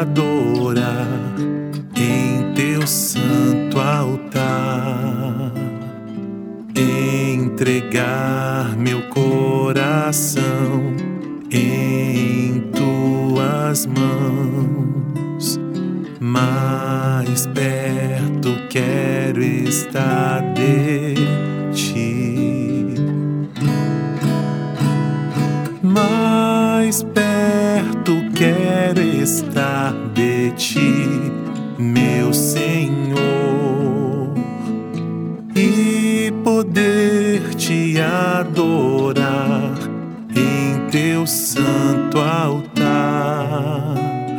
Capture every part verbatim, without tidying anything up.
adorar em teu santo altar, entregar meu coração em tuas mãos. Mais perto quero estar de ti, mais perto quero estar de ti, meu Senhor, e poder te adorar em teu santo altar,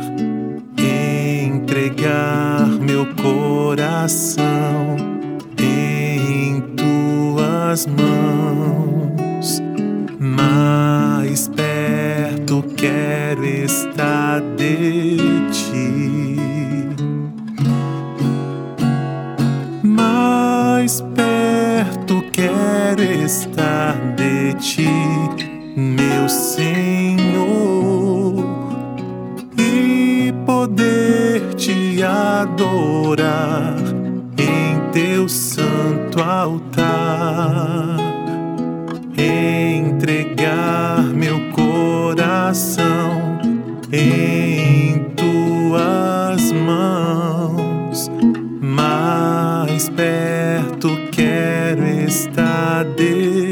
entregar meu coração em tuas mãos. Mais perto quero estar de ti, mais perto quero estar de ti, meu Senhor, e poder te adorar em teu santo altar, entregar meu coração em tuas mãos. Mais perto quero estar de